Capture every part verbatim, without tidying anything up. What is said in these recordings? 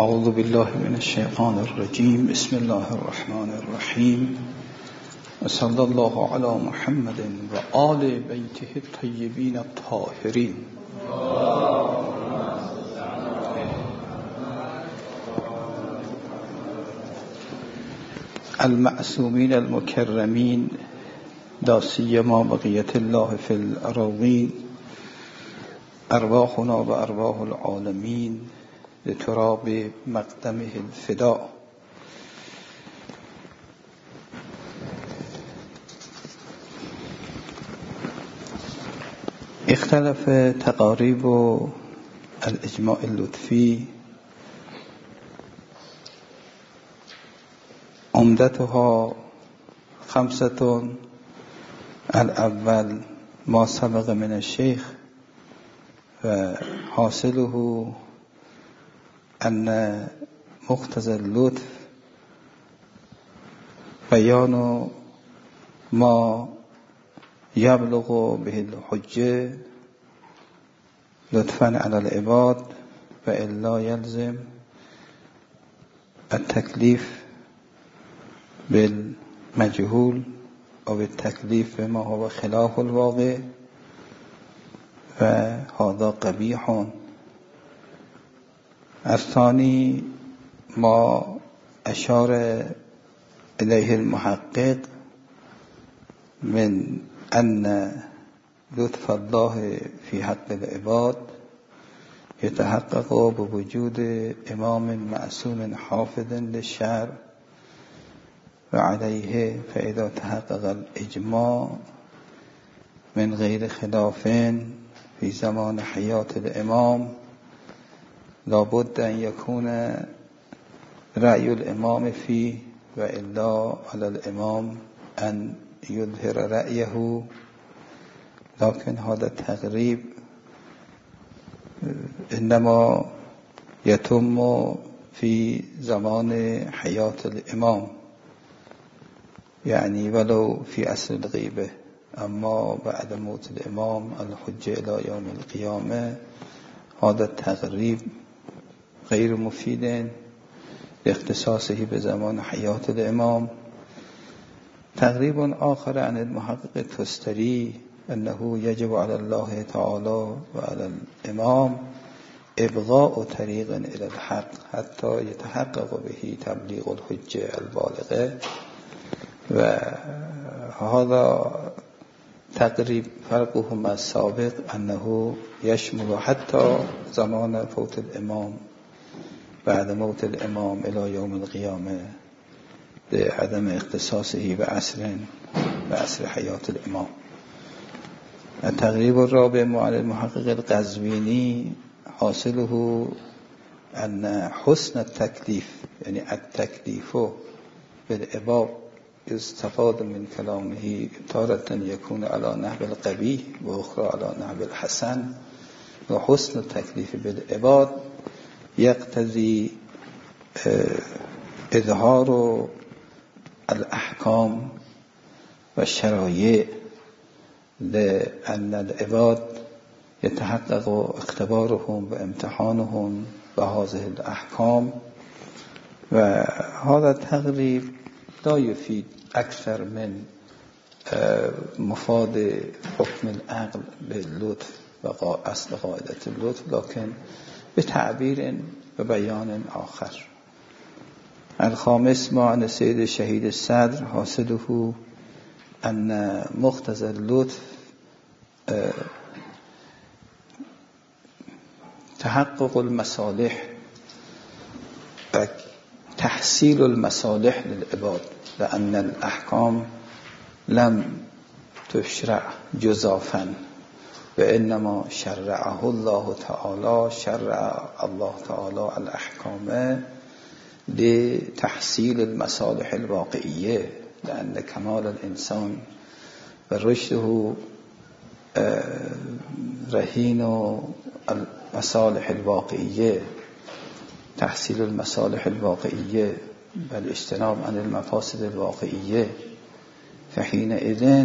اعوذ بالله من الشیطان الرجیم. بسم الله الرحمن الرحیم و صلی الله علی محمد و آل بیته الطیبین الطاهرین. المعصومین المکرمین لا سیما بقیة الله فی الأراضین، ارواحنا و ارواح العالمین لتراب مقدمه الفداء. اختلف تقاریب الاجماع اللطفی عمدتها خمسة. الاول ما سبق من الشيخ و حاصله أن مقتضى اللطف بيان ما يبلغ به الحجة لطفا على العباد وإلا يلزم التكليف بالمجهول أو التكليف بما هو خلاف الواقع، وهذا قبيح. الثاني ما أشار إليه المحقق من أن لطف الله في حق العباد يتحقق بوجود إمام معصوم حافظ للشرع، وعليه فإذا تحقق الإجماع من غير خلاف في زمان حياة الإمام لابد أن يكون رأي الإمام فيه، وإلا على الإمام أن يظهر رأيه. لكن هذا التقريب إنما يتم في زمان حياة الإمام، يعني ولو في أصل الغيبة. أما بعد موت الإمام الحجة إلى يوم القيامة هذا التقريب غير مفيد لاختصاصه بزمان حياة الإمام. تقريب آخر عن المحقق التستري أنه يجب على الله تعالى وعلى الإمام إبغاء طريق إلى الحق حتى يتحقق به تبليغ الحجة البالغة، وهذا تقريب فرقه مع السابق أنه يشمل حتى زمان فوت الإمام بعد موت الإمام إلى يوم القيامة لعدم اختصاصه بعصر بعصر حياة الإمام. التقريب الرابع مع المحقق القزويني حاصله أن حسن التكليف، يعني التكليف بالعباد، يستفاد من كلامه تارة يكون على نحو القبيح وأخرى على نحو الحسن. وحسن التكليف بالعباد يقتضي إظهار الأحكام والشرائع لأن العباد يتحقق اختبارهم وامتحانهم بهذه الأحكام. وهذا التقريب لا يفيد أكثر من مفاد حكم العقل باللطف وأصل قاعدة اللطف، لكن بتعبير وبيان آخر. الخامس ما عن السيد الشهيد الصدر حاصله أن مقتضى اللطف تحقق المصالح وتحصيل المصالح للعباد، لأن الأحكام لم تشرع جزافا وإنما شرعه الله تعالى. شرع الله تعالى الأحكام لتحصيل المصالح الواقعية، لأن كمال الإنسان ورشده رهين المصالح الواقعية، تحصيل المصالح الواقعية والاجتناب عن المفاسد الواقعية. فحينئذ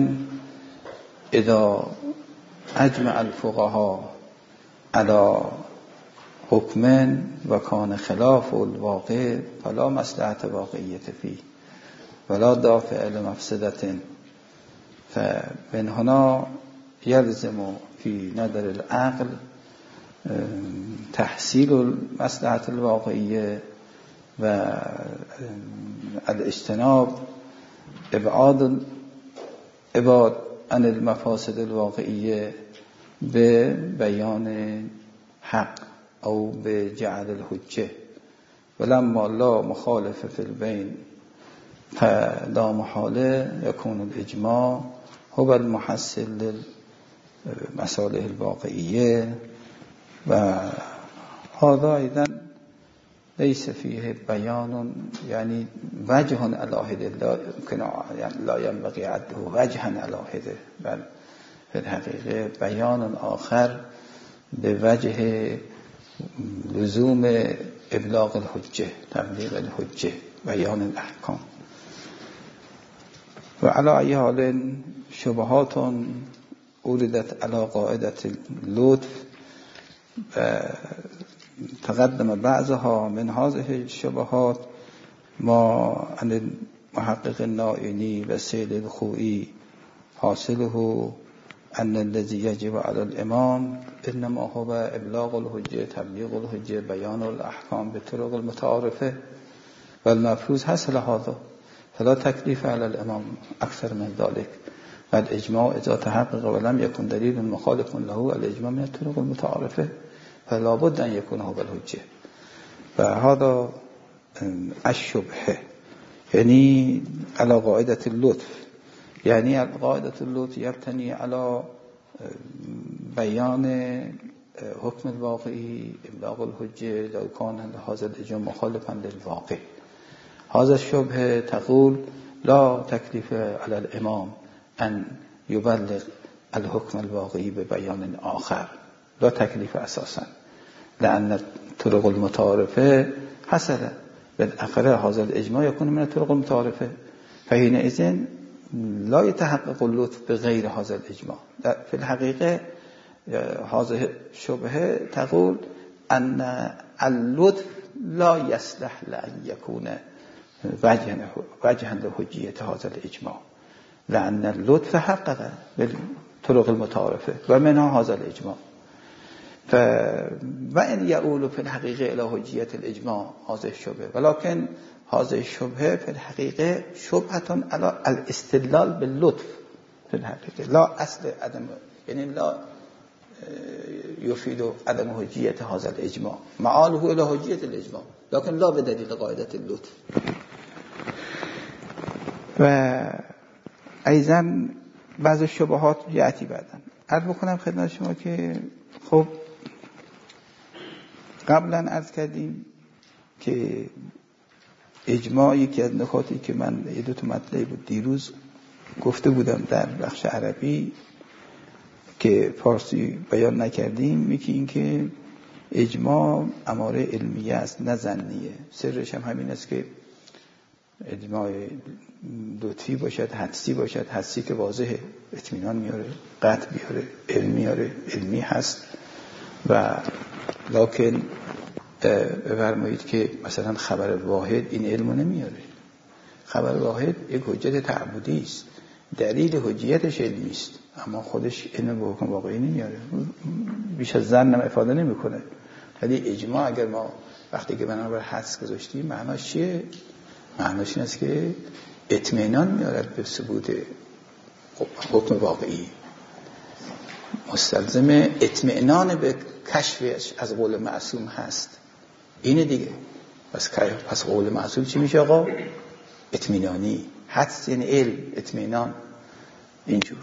إذا أجمع الفقهاء على حکمن و کان خلاف الواقع فلا مصلحت واقعیت فی ولا دافع لمفسدت فمن هنا یلزم فی نظر العقل تحصیل المصلحت الواقعیه و الاجتناب ابعاد ابعاد عن المفاسد الواقعیه به بیان حق او به جعل الحجه ولما لا مخالف فی البین فلا محاله يكون الاجماع هو المحصل للمصالح الواقعیه و هذا ايضا ليس فيه بيان يعني وجه على حده لا يمكن لا ينبغي عده وجها على حده بل في الحقيقه بيان آخر بوجه لزوم ابلاغ الحجه تبلیغ الحجه بیان الاحکام و على ای حال شبهات اوردت على قاعده اللطف تقدم بعضها من هذه الشبهات ما عن المحقق النائینی و سید الخوئی حاصله ان الذي يجب على الامام انما هو ابلاغ الحجه تبلیغ الحجه بیان الاحکام بطرق المتعارفه والمفروض حصل هذا فلا تكليف على الامام اكثر من ذلك والاجماع اذا تحقق ولم يكن دليل مخالف له الاجماع من الطرق المتعارفه فلا بد ان يكون هو الحجه فهذا الشبهه يعني على قاعده اللطف يعني قاعده اللطف يبتني على بيان حكم الواقعي ابلاغ الحجه لو كان هذا الاجماع مخالفا للواقع هذا الشبهه تقول لا تكليف على الامام ان يبلغ الحكم الواقعي ببيان آخر لا تكليف اساسا لان الطرق المتعارفه حصل بالاقرار هذا الاجماع يكون من الطرق المتعارفه فحينئذ لا يتحقق اللطف بغير هذا الاجماع في الحقيقه هذه الشبهه تقول ان اللطف لا يصلح لأن يكون وجها لحجية هذا الإجماع لأن اللطف تحقق بالطرق المتعارفة ومنها هذا الإجماع ف وإن يقول في الحقيقة إلى حجية الإجماع هذا الشبهة ولكن هذه الشبهة في الحقيقة شبهة على الاستدلال باللطف في الحقيقة لا أصل عدم يعني لا يفيد عدم حجية هذا الإجماع معاله إلى حجية الإجماع لكن لا بدليل قاعدة اللطف و ایضا بعض شبهات یاتی بعدن عرض بکنم خدمت شما که خب قبلا عرض کردیم که اجماع یکی از نکاتی که من یه دو تا مطلبی بود دیروز گفته بودم در بخش عربی که فارسی بیان نکردیم یکی این که اجماع اماره علمیه است نه ظنیه سرش هم همین است که اجماع لطفی باشد حدسی باشد حدسی که واضحه اطمینان میاره قطع بیاره علمی میاره علمی هست و لکن بفرمایید که مثلا خبر واحد این علمو نمیاره خبر واحد یک حجت تعبدی است دلیل حجیتش علمی است اما خودش علم به حکم واقعی نمیاره بیش از ظن هم افاده نمیکنه ولی اجماع اگر ما وقتی که بنا بر حدس گذاشتیم معناش چیه معناش این است که اطمینان میارد به ثبوت حکم واقعی مستلزم اطمینان به کشفش از قول معصوم هست اینه دیگه پس پس قول معصوم چی میشه آقا اطمینانی حدس یعنی علم اطمینان اینجور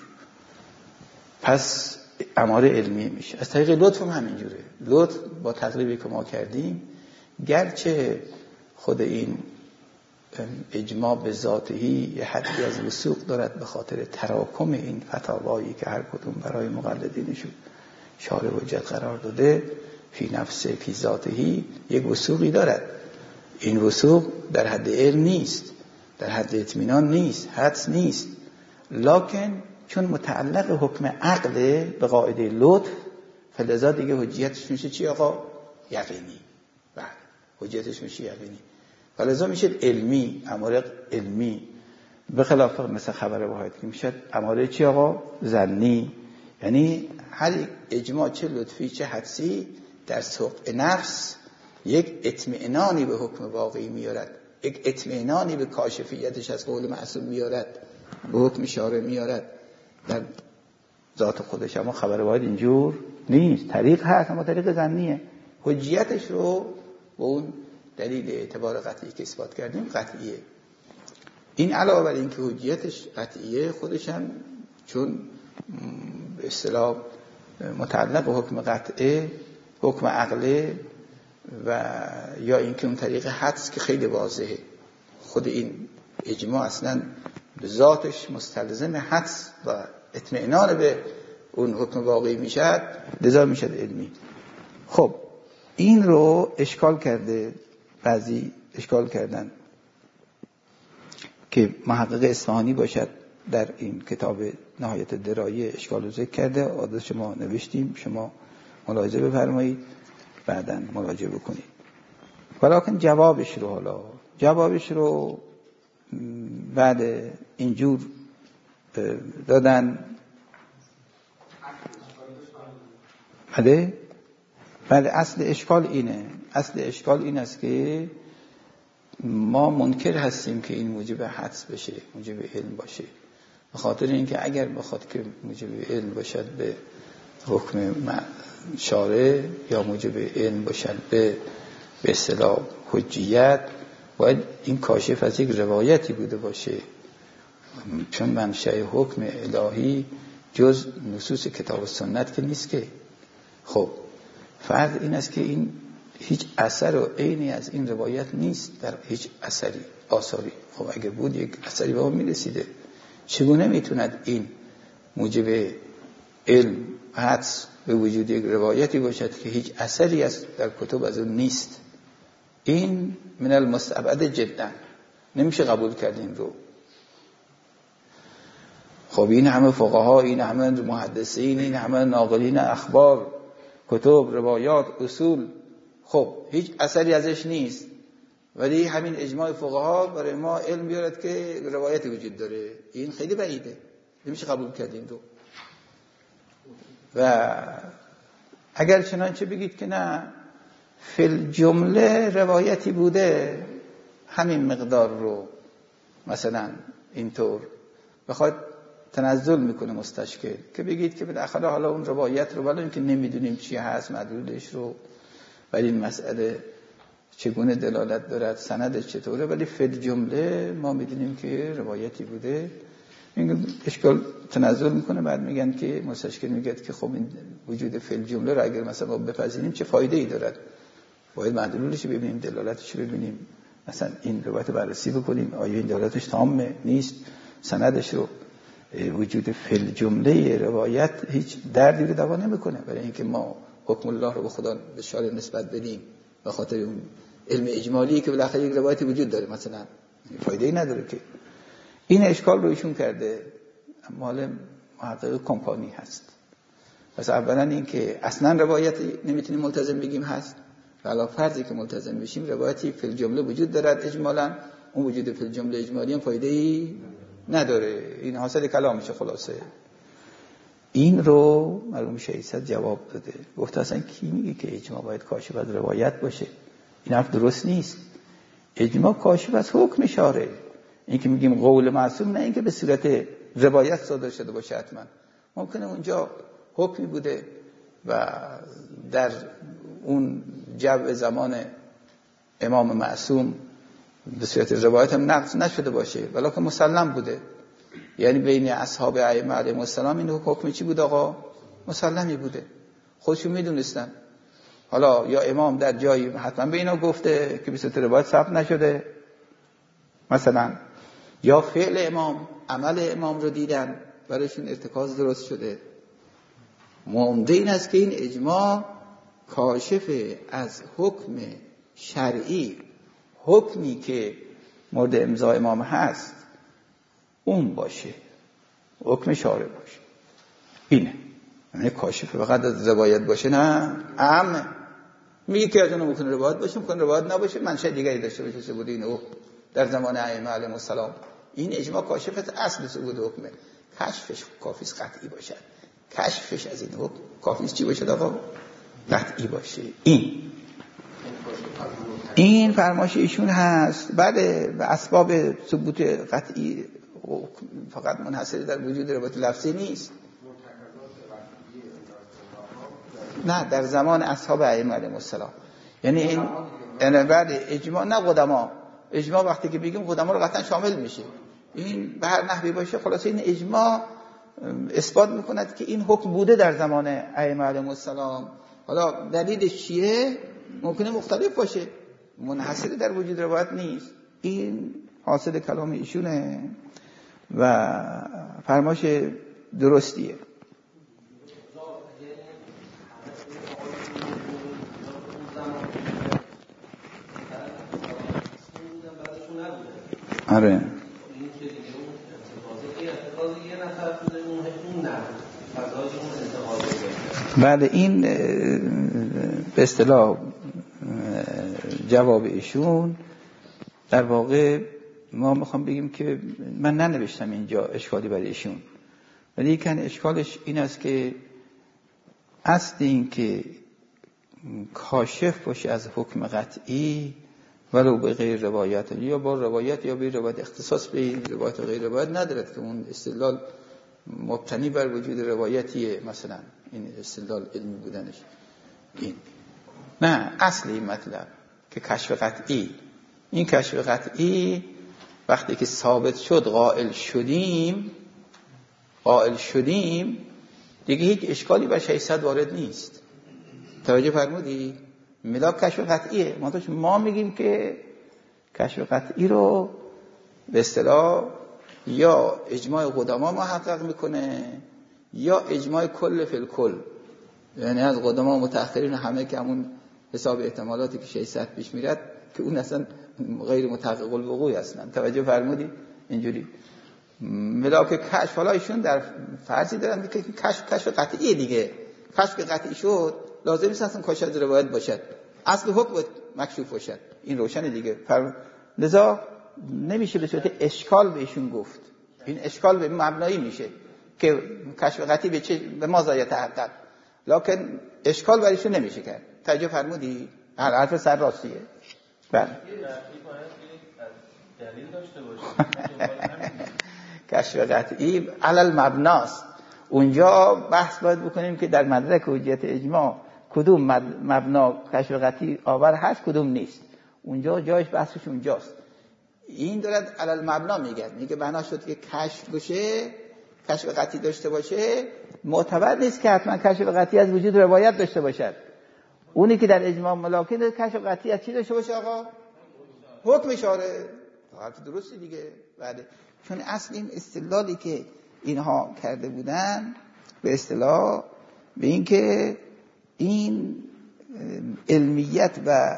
پس اماره علمی میشه از طریق لطف هم همینجوره لطف با تقریبی که ما کردیم گرچه خود این اجماع به ذاتهی یه حدی از وثوق دارد به خاطر تراکم این فتاوایی که هر کدوم برای مقلدینشون شارع حجت قرار داده فی نفس فی ذاتهی یک وثوقی دارد این وثوق در حد علم نیست در حد اطمینان نیست حدس نیست لکن چون متعلق حکم عقل به قاعده لطف فلذا دیگه حجیتش میشه چی آقا یقینی. بله حجیتش میشه یقینی. ولذا میشه علمی، اماره علمی، به خلاف مثل خبر واحد که میشه اماره چی آقا؟ ظنی. یعنی هر اجماع چه لطفی چه حدسی در سوق نفس یک اطمینانی به حکم واقعی میارد، یک اطمینانی به کاشفیتش از قول معصوم میارد، به حکم شارع میارد در ذات خودش. اما خبر واحد اینجور نیست، طریق هست اما طریق ظنیه. حجیتش رو به اون دلیل اعتبار قطعی که اثبات کردیم قطعیه. این علاوه بر این که حجیتش قطعیه، خودش هم چون به اصطلاح متعلق به حکم قطعه، حکم عقله و یا اینکه اون طریق حدس که خیلی واضحه، خود این اجماع اصلا به ذاتش مستلزم حدس و اطمینان به اون حکم واقعی میشد، لذا میشد علمی. خب این رو اشکال کرده، بعضی اشکال کردن که محقق اصفهانی باشد در این کتاب نهایت درایه اشکال رو ذکر کرده، عادت شما نوشتیم، شما ملاحظه بفرمایید بعداً مراجعه بکنید. ولیکن جوابش رو حالا جوابش رو بعد اینجور دادن. بله بله اصل اشکال اینه، اصل اشکال این است که ما منکر هستیم که این موجب حدس بشه، موجب علم باشه، به خاطر اینکه اگر بخواد که موجب علم باشد به حکم شارع یا موجب علم باشد به به اصطلاح حجیت، باید این کاشف از یک روایتی بوده باشه، چون منشأ حکم الهی جز نصوص کتاب و سنت که نیست که. خب فرض این است که این هیچ اثر و عینی از این روایت نیست در هیچ اثری آثاری. خب اگر بود یک اثری به ما میرسیده، چگونه میتوند این موجب علم حدس به وجود یک روایتی باشد که هیچ اثری از در کتب از اون نیست؟ این من المستبعد جدا، نمیشه قبول کرد این رو. خب این همه فقها، این همه محدثین، این همه ناقلین اخبار، کتب، روایات، اصول، خب هیچ اثری ازش نیست، ولی همین اجماع فقها برای ما علم بیارد که روایتی وجود داره. این خیلی بعیده، نمیشه قبول کرد این رو. و اگر چنانچه بگید که نه فی جمله روایتی بوده همین مقدار رو، مثلا اینطور بخواد تنزل میکنه مستشکل، که بگید که بالاخره حالا اون روایت رو ولی اینکه نمیدونیم چی هست مدلولش رو، ولی این مسئله چگونه دلالت دارد، سندش چطوره، ولی فی جمله ما میدونیم که روایتی بوده، این اشکال تنزل میکنه. بعد میگن که مستشکل میگه که خب این وجود فی جمله رو اگر مثلا بپذیریم چه فایده ای دارد؟ باید مدلولش ببینیم، دلالتش ببینیم، مثلا این روایت بررسی بکنیم آیا این دلالتش تامه نیست، سندش رو. وجود فی جمله روایت هیچ دردی رو دوا نمیکنه، برای اینکه ما حکم الله رو به خدا به شارع نسبت بدیم به خاطر اون علم اجمالی که بالاخره یک روایتی وجود داره، مثلا فایده ای نداره که. این اشکال رو ایشون کرده، مال محقق کمپانی هست. پس اولا این که اصلا روایت نمیتونیم ملتزم بگیم هست، ولی فرضی که ملتزم بشیم روایتی فی الجمله وجود دارد اجمالا، اون وجود فی الجمله اجمالی هم فایده ای نداره. این حاصل کلامشه خلاصه. این رو مرحوم شیخ جواب داده، گفت اصلا کی میگه که اجماع باید کاشف از روایت باشه؟ این حرف درست نیست. اجماع کاشف از حکم شارع. این که میگیم قول معصوم، نه اینکه به صورت روایت صادر شده باشه، حتما ممکنه اونجا حکمی بوده و در اون جو زمان امام معصوم به صورت روایت هم نقض نشده باشه، ولی که مسلم بوده. یعنی بین اصحاب ائمه علیهم السلام این حکم چی بود آقا؟ مسلمی بوده، خودشون میدونستن. حالا یا امام در جایی حتما به اینا گفته که به صورت روایت ثبت نشده مثلا، یا فعل امام، عمل امام رو دیدن برایشون ارتکاز درست شده. معمده این است که این اجماع کاشف از حکم شرعی، حکمی که مورد امضای امام هست اون باشه، حکم شارع باشه. اینه یعنی کاشف فقط از روایت باشه، نه عامه. میگه که از اون ممکنه روایت باشه، ممکنه روایت نباشه، منشأ دیگری داشته باشه ثبوت این حکم در زمان ائمه علیهم السلام. این اجماع کاشف از اصل ثبوت حکمه. کشفش کافی است قطعی باشد. کشفش از این حکم کافی است چی باشه آقا؟ قطعی باشه. این این فرمایش ایشون هست. بعد اسباب ثبوت قطعی فقط منحصر در وجود روایت لفظی نیست. نه در زمان اصحاب ائمه علیهم السلام، یعنی این یعنی بعد اجماع، نه قدما. اجماع وقتی که بگیم قدما رو قطعا شامل میشه. این به هر نحوی باشه خلاصه این اجماع اثبات میکند که این حکم بوده در زمان ائمه علیهم السلام. حالا دلیلش چیه؟ ممکنه مختلف باشه، منحصر در وجود روایت نیست. این حاصل کلام ایشونه و فرمایش درستیه. آره بعد این به اصطلاح جواب ایشون در واقع ما میخوام بگیم که من ننوشتم اینجا اشکالی برای ایشون، ولی یکن اشکالش این است که اصل این که کاشف باشه از حکم قطعی ولو به غیر روایت، یا با روایت یا به روایت، اختصاص به روایت و غیر روایت ندارد که اون استدلال مبتنی بر وجود روایتیه، مثلا این استدلال علمی بودنش. این نه اصل این مطلب که کشف قطعی، این کشف قطعی وقتی که ثابت شد قائل شدیم قائل شدیم دیگه هیچ اشکالی بر ششصد وارد نیست. توجه فرمودی؟ ملاک کشف قطعیه. ما میگیم که کشف قطعی رو به اصطلاح یا اجماع قدما محقق میکنه یا اجماع کل فی الکل، یعنی از قدما و متأخرین همه که همون حساب احتمالاتی که ششصد پیش میرد که اون اصلا غیر متحقق الوقوع هستن. توجه فرمودی؟ اینجوری ملاک کشف. حالا ایشون در فرضی دارن که کشف کشف قطعیه دیگه. کشف قطعی شد لازم نیست اصلا کاشف از روایت باشد، اصل حکم مکشوف باشد. این روشن دیگه. لذا نمیشه به صورت اشکال بهشون گفت. این اشکال به مبنایی میشه که کشف قطعی به چه به ما زایه تحقق، لکن اشکال برایشون نمیشه کرد. توجه فرمودی؟ هر حرف سر راستیه. بله دلیل داشته باشه. کشف قطعی علل مبناست. اونجا بحث باید بکنیم که در مدرک حجیت اجماع کدوم مبنا کشف قطعی آور هست کدوم نیست. اونجا جایش بحثش اونجاست. این دارد علل مبنا میگه، میگه بنا شد که کشف باشه، کشف قطعی داشته باشه، معتبر نیست که حتما کشف قطعی از وجود روایت داشته باشد. اونی که در اجماع ملاکه کشف قطعی از چی داشته باشه آقا؟ حکم اشاره. حرف درستی دیگه. بله، چون اصل این استدلالی که اینها کرده بودن به اصطلاح به این که این علمیت و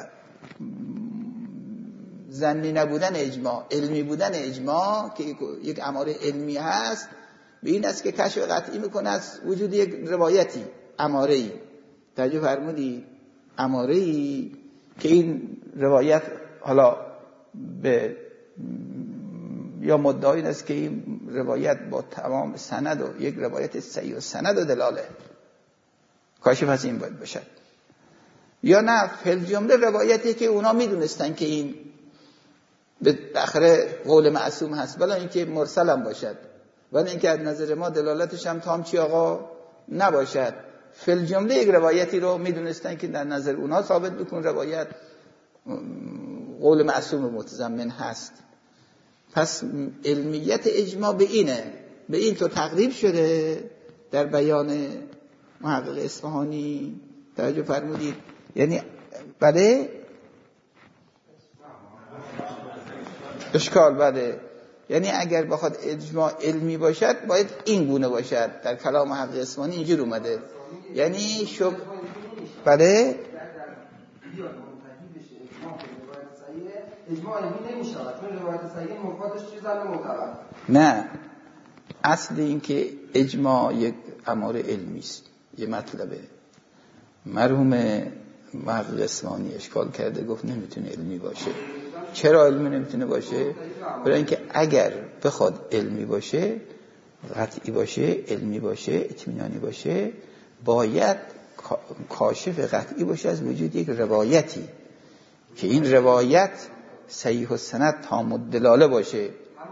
ظنی نبودن اجماع، علمی بودن اجماع که یک اماره علمی هست، به این است که کشف قطعی میکنه از وجود یک روایتی، اماره‌ای. توجه فرمودی؟ اماره‌ای که این روایت حالا به یا مدعی این است که این روایت با تمام سند و یک روایت صحیح و سند و دلاله، کاشف از این باید باشد. یا نه فل جمله روایتی که اونا میدونستن که این به آخر قول معصوم هست، ولی اینکه مرسل هم باشد، ولی اینکه از نظر ما دلالتش هم تام چی آقا نباشد. فل جمله یک روایتی رو میدونستن که در نظر اونا ثابت بکن روایت قول معصوم متضمن هست. پس علمیت اجماع به اینه، به این تو تقریب شده در بیان محقق اصفهانی. توجه فرمودید؟ یعنی بله اشکال بله، یعنی اگر بخواد اجماع علمی باشد باید این گونه باشد. در کلام محقق اصفهانی اینجور اومده، یعنی شب بله اجماع علمی نمیشه چون روایت صحیح مفادش چیزا معتبر. نه، اصل این که اجماع یک امر علمی است. یه مطلبه مرحوم محقق اصفهانی اشکال کرده، گفت نمیتونه علمی باشه. چرا علمی نمیتونه باشه؟ برای اینکه اگر بخواد علمی باشه، قطعی باشه، علمی باشه، اطمینانی باشه، باید کاشف قطعی باشه از وجود یک روایتی که این روایت صحیح السند تام الدلاله باشه.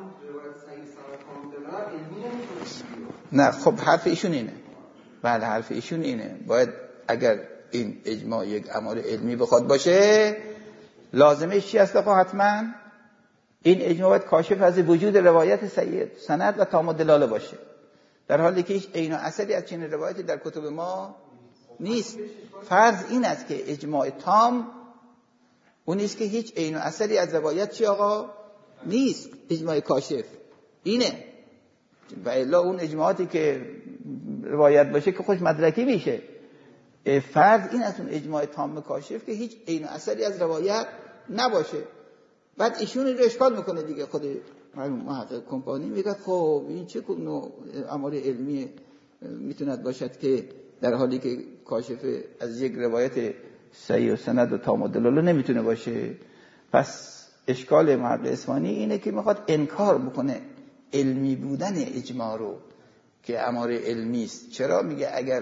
نه خب حرف ایشون اینه. بله حرف ایشون اینه. باید اگر این اجماع یک امر علمی بخواد باشه، لازمه چی است آقا؟ حتما این اجماع باید کاشف از وجود روایت صحیح سند و تام الدلاله باشه، در حالی که هیچ عین و اثری از چنین روایتی در کتب ما نیست. فرض این است که اجماع تام اون نیست که هیچ عین و اثری از روایت چی آقا نیست. اجماع کاشف اینه، و الا اون اجماعاتی که روایت باشه که خوش مدرکی میشه. فرض این است اون اجماع تام کاشف که هیچ عین و اثری از روایت نباشه. بعد ایشون رو اشکال میکنه دیگه. خود محقق کمپانی میگه خب این چه نوع امر علمی میتوند باشد که در حالی که کاشف از یک روایت صحیح و سند و تام الدلاله نمیتونه باشه. پس اشکال محقق اصفهانی اینه که میخواد انکار بکنه علمی بودن اجماع رو که امر علمی است. چرا؟ میگه اگر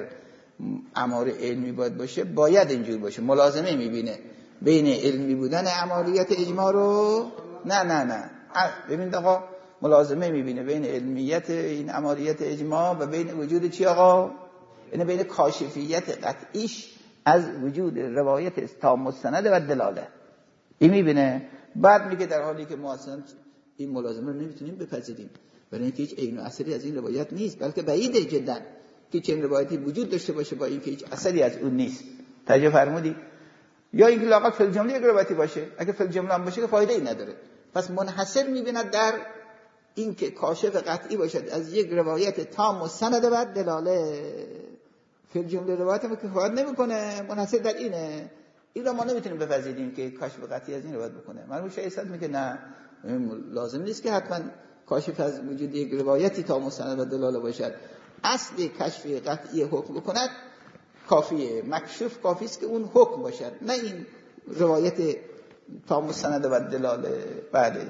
امر علمی باید باشه باید اینجور باشه. ملازمه میبینه بین علمی بودن امریت اجماع رو، نه نه نه ببین آقا، ملازمه میبینه بین علمیت این امریت اجماع و بین وجود چی آقا؟ یعنی بین کاشفیت قطعیش از وجود روایت تام السند و دلاله این میبینه. بعد میگه در حالی که ما اصلا این ملازمه رو نمیتونیم بپذیریم برای اینکه هیچ عین و اثری از این روایت نیست، بلکه بعیده جدا که چنین روایتی وجود داشته باشه با اینکه هیچ اثری از اون نیست. توجه فرمودی؟ یا اینکه لااقل فی الجمله یک روایتی باشه، اگه فی الجمله هم باشه که فایده ای نداره. پس منحصر میبیند در اینکه کاشف قطعی باشد از یک روایت تام و سند و دلاله. فی الجمله روایت هم کفایت نمیکنه، منحصر در اینه. این را ما نمیتونیم بپذیریم که کاشف قطعی از این روایت بکنه. مرحوم شیخ صد میگه نه، لازم نیست که حتما کاشف از وجود یک روایتی تام و سند و دلاله باشد. اصل کشف قطعی حکم بکند کافیه، مکشوف کافی است که اون حکم باشد، نه این روایت تام السند و دلاله. بله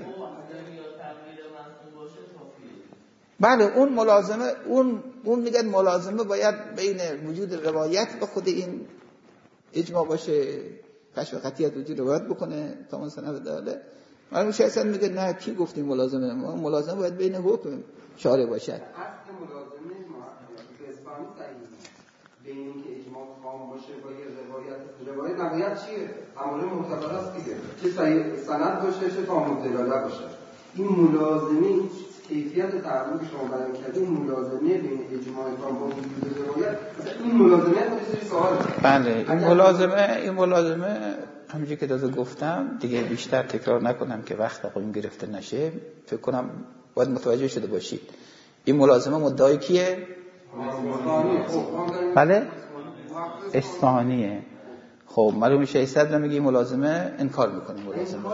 بله اون ملازمه، اون اون میگن ملازمه باید بین وجود روایت و خود این اجماع باشه، کشف قطعیت وجود روایت بکنه تام السند و دلاله. مرحوم شیخ صد میگه نه، کی گفتیم ملازمه؟ ملازمه باید بین حکم شارع باشد. اصل ملازمه محقق اصفهانی صحیح بین اینکه اجماع تام باشه با یه روایت. روایت روایت چیه؟ امر معتبر است دیگه، چه صحیح سند باشه چه تام الدلاله باشه. این ملازمه، این کیفیت تعامل که شما بیان کردید، این ملازمه بین اجماع تام با وجود روایت، این ملازمه خودش سوال. بله این ملازمه، این ملازمه همونجوری که داده گفتم دیگه، بیشتر تکرار نکنم که وقت آقایون گرفته نشه. فکر کنم باید متوجه شده باشید این ملازمه مدعای کیه؟ بله اصفهانیه. خب معلوم شیخ صدر میگه ملازمه انکار میکنه. ملازمه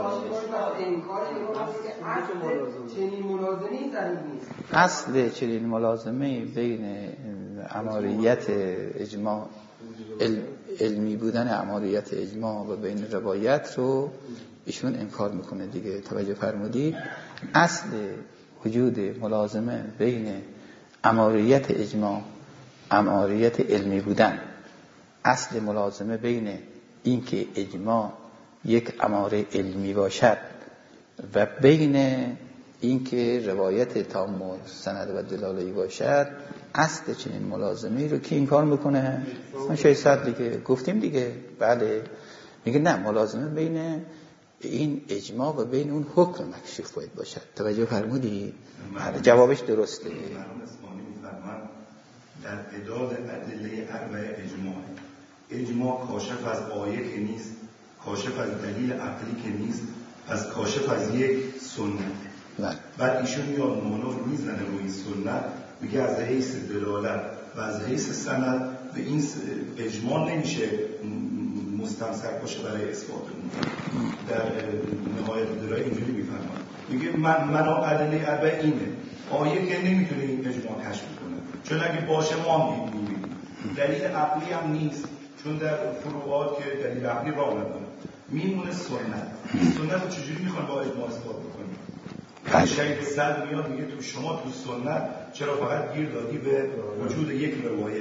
اصل چنین ملازمه بین امریت اجماع، علمی بودن امریت اجماع و بین روایت رو ایشون انکار میکنه دیگه. توجه فرمودید؟ اصل وجود ملازمه بین امریت اجماع، امریت علمی بودن، اصل ملازمه بین اینکه اجماع یک امر علمی باشد و بین اینکه روایت تام و سند و دلاله باشد، اصل چنین ملازمه رو که انکار میکنه؟ ما شیخ صد دیگه گفتیم دیگه. بله میگه نه، ملازمه بین این اجماع و بین اون حکم مکشوف باید باشد. توجه فرمودی؟ جوابش درسته. در اعداد ادله اربع اجماع، اجماع کاشف از آیه که نیست، کاشف از دلیل عقلی که نیست، پس کاشف از یک سنت. بعد ایشون میاد مانا رو میزنه روی این سنت، میگه از حیث دلالت و از حیث سند به این اجماع نمیشه مستمسک باشه برای اثبات اون. در نهایت دلایل اینجوری میفرماد، میگه من منا ادله اربع اینه، آیه که نمیتونه این اجماع کشف کنه، چون اگه باشه ما هم میبینیم، دلیل عقلی هم نیست، چون در فروعات که دلیل عقلی راه نداره میمونه سنت. سنت رو چجوری میخوان با اجماع اثبات بکنیم؟ شیخ صدر میاد میگه تو شما تو سنت چرا فقط گیر دادی به وجود یک روایت؟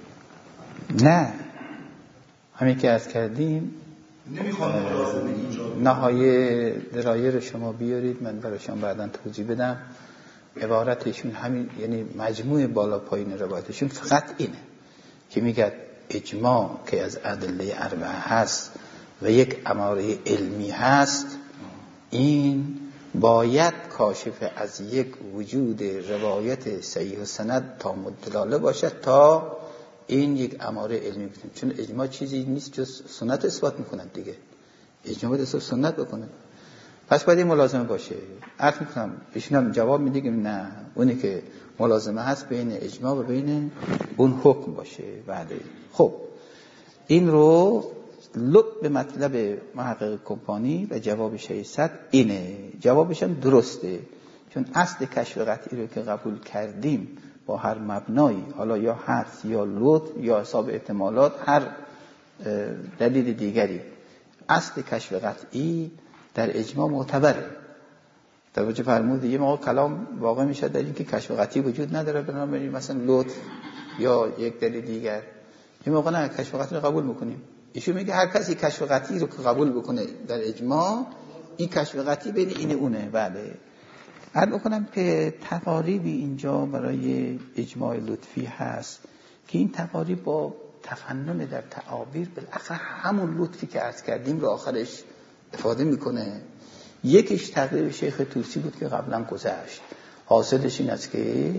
نه، همین که عرض کردیم نمیخوام ملازمه اینجا نهایه درایه رو شما بیارید، من برایشان بعداً توضیح بدم. عبارتشون همین، یعنی مجموع بالا پایین روایتشون فقط اینه که میگه اجماع که از ادله اربعه هست و یک اماره علمی هست، این باید کاشف از یک وجود روایت صحیح و سند تا مدلله باشد تا این یک اماره علمی بکنه. چون اجماع چیزی نیست جز سنت اثبات میکنه دیگه. اجماع باید اثبات سنت بکنه، پس باید این ملازمه باشه. عرض میکنم ایشون هم جواب میده که نه، اونی که ملازمه هست بین اجماع و بین اون حکم باشه. بعد خب این رو لب به مطلب محقق کمپانی و جواب شیصد اینه. جوابش هم درسته، چون اصل کشف قطعی رو که قبول کردیم با هر مبنایی، حالا یا حدس یا لطف یا حساب احتمالات، هر دلیل دیگری، اصل کشف قطعی در اجماع معتبره. توجه فرمود. یه موقع کلام واقع میشه در این که کشف قطعی وجود نداره، بنابراین مثلا لطف یا یک دلیل دیگر. یه موقع نه، کشف قطعی رو قبول میکنیم. ایشون میگه هر کسی کشف قطعی رو که قبول بکنه در اجماع، این کشف قطعی بین این اونه. بله، عرض بکنم که تقاریبی اینجا برای اجماع لطفی هست که این تقاریب با تفنن در تعابیر بالاخره همون لطفی که عرض کردیم رو آخرش افاده میکنه. یکیش تقریب شیخ طوسی بود که قبلا گذشت. حاصلش این است که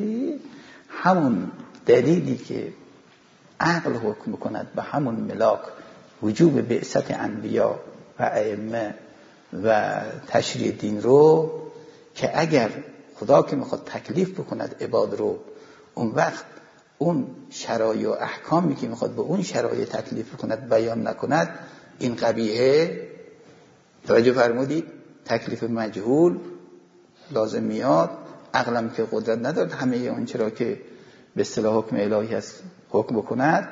همون دلیلی که عقل حکم کند به همون ملاک وجوب بعثت انبیا و ائمه و تشریع دین رو، که اگر خدا که میخواد تکلیف بکند عباد رو، اون وقت اون شرایع و احکامی که میخواد به اون شرایع تکلیف بکند بیان نکند، این قبیحه. توجه فرمودید؟ تکلیف مجهول لازم میاد، عقلم که قدرت ندارد همه اون چرا که به اصطلاح حکم الهی هست حکم بکند.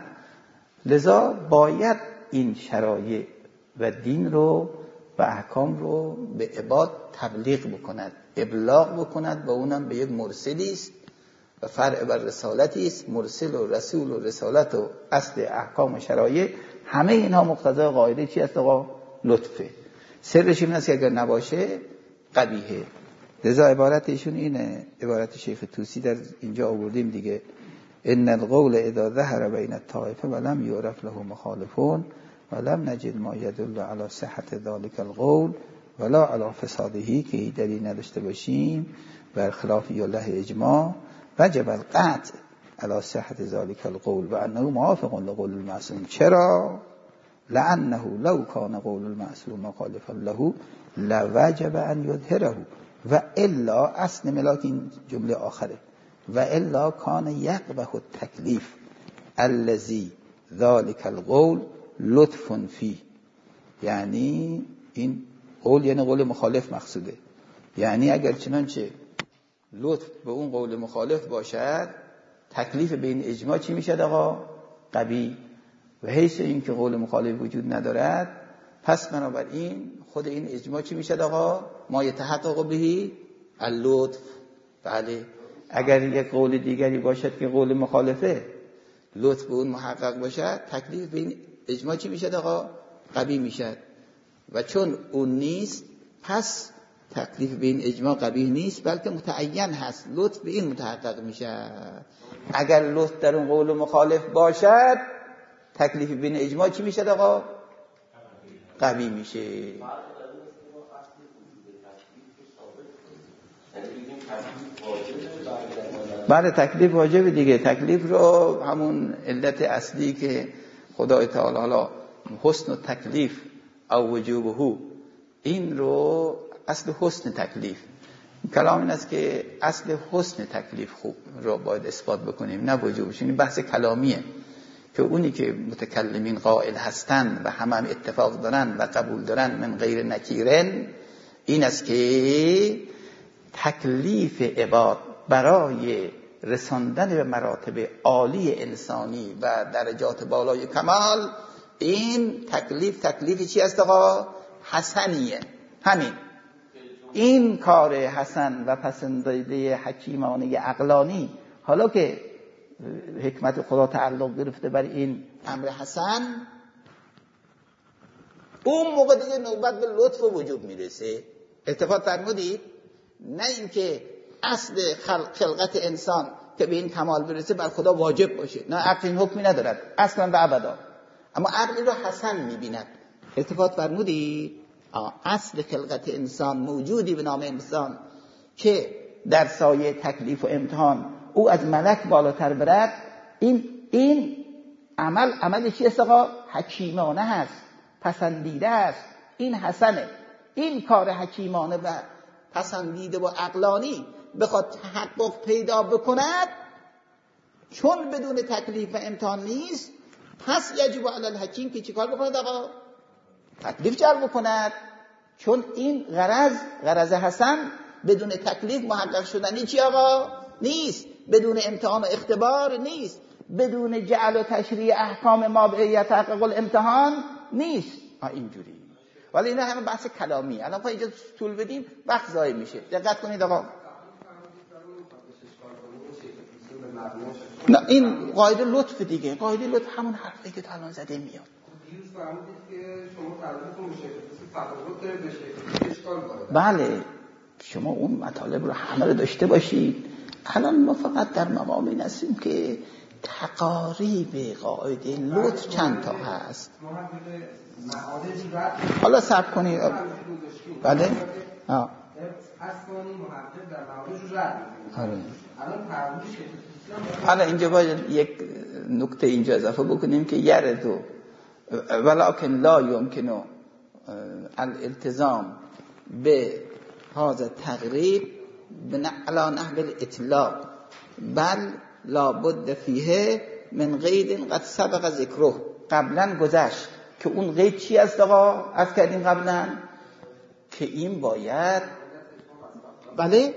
لذا باید این شرایع و دین رو و احکام رو به عباد تبلیغ بکند، ابلاغ بکند، و اونم به یک مرسلی است و فرع بر رسالتی است. مرسل و رسول و رسالت و اصل احکام و شرایع، همه اینها مقتضای قاعده چی است؟ آقا لطفه. سرش این است که اگر نباشه قبیحه. لذا عبارت ایشون اینه، عبارت شیخ طوسی در اینجا آوردیم دیگه: ان القول اذا ظهر بین الطائفه ولم یعرف له مخالفون ولم نجد ما يدل على صحت ذلك القول ولا على فساده، که دلیل نداشته باشیم بر خلاف الله اجماع، وجب القطع على صحت ذلك القول و انه موافق لقول المعصوم. چرا؟ لانه لو كان قول المعصوم مخالفا له لوجب ان يظهره و الا، اصل ملاک این جمله آخره، و الا کان یقبح التکلیف الذی ذلك القول لطف فی. یعنی این قول یعنی قول مخالف مقصوده، یعنی اگر چنانچه لطف به اون قول مخالف باشد، تکلیف بین اجماع چی میشد آقا؟ قبیح. و حیث این که قول مخالف وجود ندارد، پس بنابراین خود این اجماع چی میشد آقا؟ ما یتحقق بهی اللطف. بله، اگر یک قول دیگری باشد که قول مخالفه، لطف به اون محقق باشد، تکلیف بین اجماع چی میشد آقا؟ قبیح میشد. و چون اون نیست، پس تکلیف بین اجماع قبیح نیست، بلکه متعین هست، لطف به این متحقق میشه. اگر لطف در اون قول مخالف باشد، تکلیف بین اجماع چی میشد آقا؟ قبیح میشه. بله، تکلیف واجب دیگه. تکلیف رو همون علت اصلی که خدای تعالی حالا حسن تکلیف او وجوبه، این رو اصل حسن تکلیف. کلام این است که اصل حسن تکلیف خوب رو باید اثبات بکنیم، نه وجوبش. این بحث کلامیه که اونی که متکلمین قائل هستن و هم هم اتفاق دارن و قبول دارن من غیر نکیرن، این است که تکلیف عباد برای رساندن به مراتب عالی انسانی و درجات بالای کمال این تکلیف تکلیف چی است آقا؟ حسنیه. همین این کار حسن و پسندیده حکیمانه عقلانی، حالا که حکمت خدا تعلق گرفته بر این امر حسن، اون موقع دیگه نوبت به لطف و وجوب میرسه. التفات فرمودید؟ نه اینکه اصل خلقت انسان که به این کمال برسه بر خدا واجب باشه، نه، عقل این حکمی ندارد اصلا و ابدا، اما عقل رو حسن میبیند. التفات فرمودید؟ اصل خلقت انسان موجودی به نام انسان که در سایه تکلیف و امتحان او از ملک بالاتر برد، این این عمل عمل چی است آقا؟ حکیمانه هست، پسندیده است، این حسنه. این کار حکیمانه و پسندیده و عقلانی بخواد تحقق پیدا بکند، چون بدون تکلیف و امتحان نیست، پس یجب علی الحکیم که چیکار بکند آقا؟ تکلیف جلب بکند. چون این غرض غرض حسن بدون تکلیف محقق شدنی چی آقا؟ نیست. بدون امتحان و اختبار نیست. بدون جعل و تشریع احکام ما به یتحقق الامتحان نیست. اینجوری. ولی اینا همه بحث کلامی، الان پای اینجا طول بدیم وقت ضایع میشه. دقت کنید آقا. نه این قاعده لطف دیگه، قاعده لطف همون حرفی که الان زده میاد. دیروز فهمیدید که شما تعریفتون میشه تفاوت داره بشه اشکال داره. بله شما اون مطالب رو همه رو داشته باشید. الان ما فقط در مقام این هستیم که تقاریب قاعده لطف چند تا هست. حالا صبر کنید. بله ها اصلانی محقق در معارض رد می‌کنه. آره. الان تعریفش حالا اینجا باید یک نکته اینجا اضافه بکنیم که یردو ولکن لا یمکن الالتزام به هذا تقریب علی نحو الاطلاق بل لابد فیه من قید قد سبق ذکره. قبلا گذشت که اون قید چی است آقا؟ از کردیم قبلا که این باید بله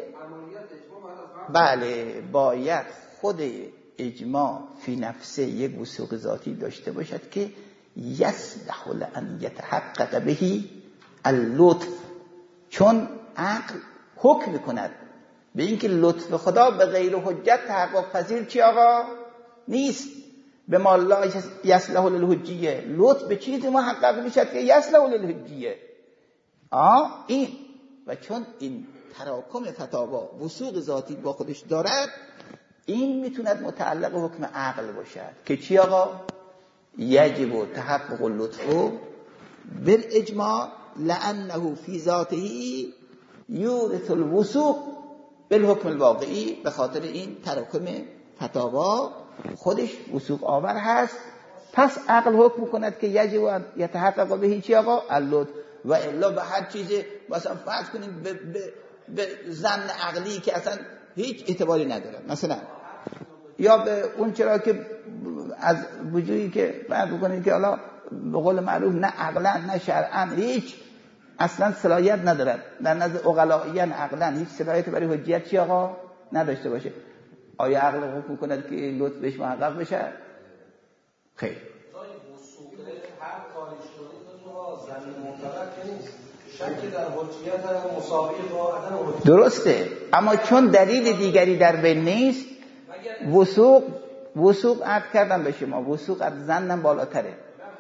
بله باید خود اجماع فی نفسه یک وثوق ذاتی داشته باشد که یصلح لان یتحقق بهی اللطف، چون عقل حکم میکند به اینکه لطف خدا به غیر حجت تحقق پذیر چی آقا؟ نیست. به ما لا یصلح للحجیه، لطف به چیزی محقق میشد که یصلح للحجیه. آه این و چون این تراکم فتاوا وثوق ذاتی با خودش دارد، این میتوند متعلق حکم عقل باشد که چی آقا؟ یجب تحقق اللطف بالاجماع لانه فی ذاته یورث الوثوق بالحکم الواقعی. به خاطر این تراکم فتاوا خودش وثوق آور هست، پس عقل حکم کند که یجب یتحقق به چی آقا؟ اللطف. و الا به هر چیز مثلا فرض کنیم به, به, به ظن عقلی که اصلا هیچ اعتباری نداره، مثلا یا به اون چرا که از وجودی که بعد بکنید که حالا به قول معروف نه عقلا نه شرعا هیچ اصلا صلاحیت نداره، در نظر عقلائیان عقلا هیچ صلاحیت برای حجیت چی آقا نداشته باشه. آیا عقل حکم کند که لطف بهش محقق بشه؟ خیر. هر کاری شده تو زمین معتبر نیست، شک در حجیت مساوی با عدم حجیت درسته، اما چون دلیل دیگری در بین نیست، وثوق وثوق عرض کردم به شما، وثوق از ظنم بالاتره.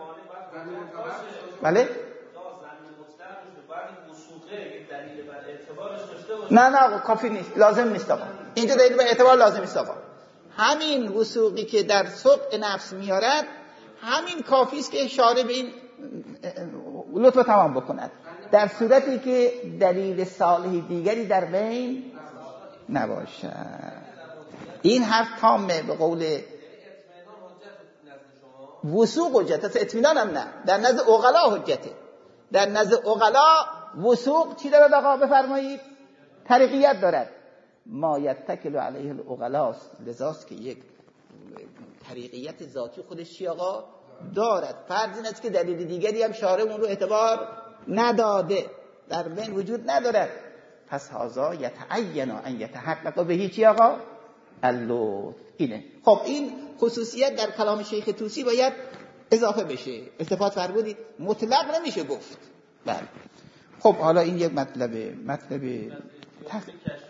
بله؟ نه نه کافی نیست، لازم نیست آقا. اینجا دلیل به اعتبار لازم نیست آقا. همین وثوقی که در سبق نفس میارد همین کافی است که اشاره به این لطف تمام بکند، در صورتی که دلیل صالحی دیگری در بین نباشد. این حرف تامه به قول وثوق حجت است، اطمینان هم نه. در نزد عقلا حجته، در نزد عقلا وثوق چی دارد آقا؟ بفرمایید. طریقیت دارد. ما یتکل علیه العقلاست، لذاست که یک طریقیت ذاتی خودش چی آقا دارد. فرض این است که دلیل دیگری هم شارع اون رو اعتبار نداده، در بین وجود ندارد. پس هذا یتعین ان یتحقق به چی آقا؟ اللطف. اینه. خب این خصوصیت در کلام شیخ طوسی باید اضافه بشه. استفاده فرمودید مطلق نمیشه گفت. بله. خب حالا این یک مطلبه. مطلب تف...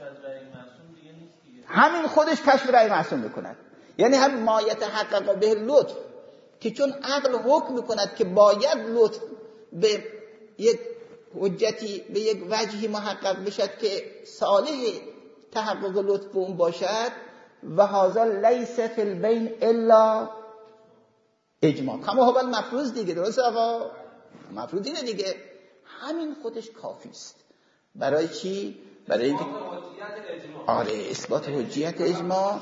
همین خودش کشف رأی معصوم میکند. یعنی هم ما یتحقق به لطف، که چون عقل حکم میکند که باید لطف به یک حجتی به یک وجهی محقق بشد که صالح تحقق لطف اون باشد، و هذا لیس فی البین الا اجماع کما هو المفروض دیگه. درسته آقا؟ مفروض اینه دیگه. همین خودش کافی است. برای چی؟ برای اینکه آره اثبات حجیت اجماع.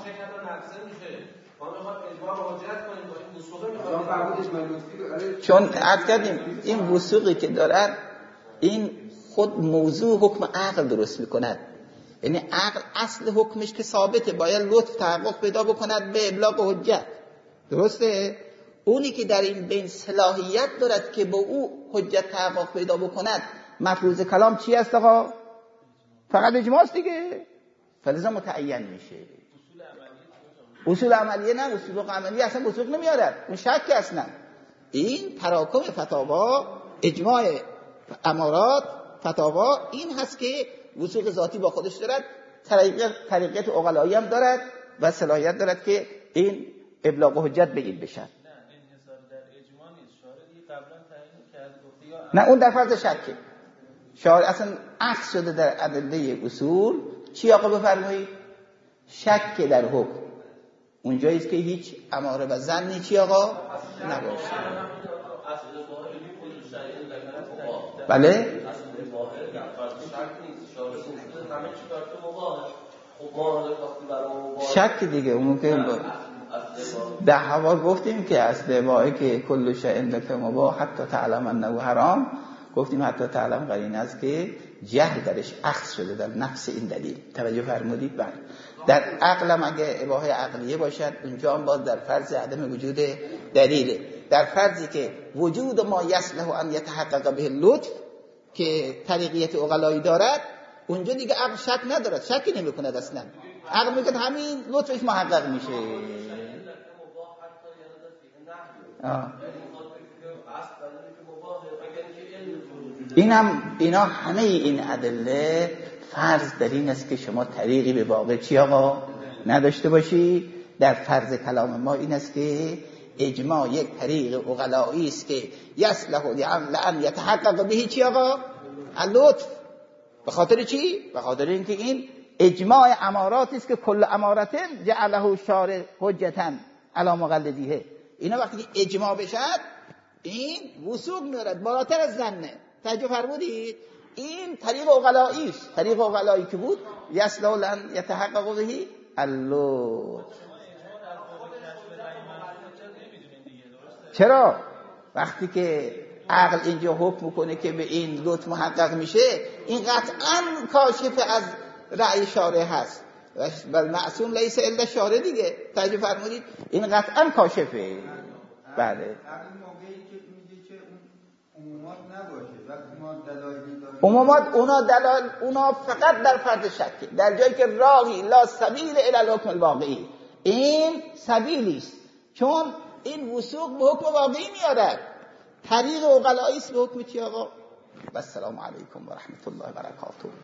چون عرض کردیم این وثوقی که دارد این خود موضوع حکم عقل درست میکند. یعنی عقل اصل حکمش که ثابته، باید لطف تحقق پیدا بکند به ابلاغ حجت. درسته؟ اونی که در این بین صلاحیت دارد که با او حجت تحقق پیدا بکند، مفروض کلام چی است آقا؟ فقط اجماع است دیگه. فلذا متعین میشه. اصول عملیه نه، اصول عملیه اصلا وثوق نمیارد، اون شک اصلا. این تراکم فتاوا، اجماع امارات فتاوا این هست که وثوق ذاتی با خودش دارد، طریقت طریقت عقلایی هم دارد و صلاحیت دارد که این ابلاغ حجت به این بشن. نه اون در فرض شکه. شارع اصلا عکس شده در ادله اصول. چی آقا بفرمایید؟ شک در حکم اونجایی است که هیچ اماره و ظنی چی آقا نباشه. بله شک دیگه. اون که ده هوا گفتیم که اصل واقعی که کل شیء لک مباح حتی تعلم انه حرام، گفتیم حتی تعلم قرینه است که جهل درش اخذ شده در نفس این دلیل. توجه فرمودید؟ بله. در عقلم اگه اباحه عقلیه باشد اونجا هم باز در فرض عدم وجود دلیله. در فرضی که وجود ما یصلح ان یتحقق به لطف که طریقیت عقلایی دارد، اونجا دیگه عقل شک ندارد، شکی نمی کند اصلا. عقل میگه همین لطفش محقق میشه. آه. اینم اینا همه این ادله فرض در این است که شما طریقی به واقع چی آقا نداشته باشی. در فرض کلام ما این است که اجماع یک طریق عقلایی است که یصلح لأن یتحقق به چی آقا اللطف. به خاطر چی؟ به خاطر اینکه این اجماع اماراتی است که کل امارت جعله شارع حجتا علی مقلدیه. اینا وقتی که اجماع بشد این وثوق میارد بالاتر از ظنه. توجه فرمودید؟ این طریق عقلایی است. طریق عقلایی که بود یصلح لأن یتحقق به اللطف. چرا؟ وقتی که عقل اینجا حکم میکنه که به این لطف محقق میشه، این قطعا کاشف از رأی شارع هست. بل معصوم لیس الا شارع دیگه. توجه فرمودید؟ این قطعا کاشفه. بله. عمومات اونا دلال اونا فقط در فرض شک، در جایی که راهی لا سبیل الی الحکم الواقعی، این سبیلی است، چون این وثوق به حکم واقعی میارد. طریق عقلایی است به حکم چی آقا؟ و السلام علیکم و رحمت الله و برکاته.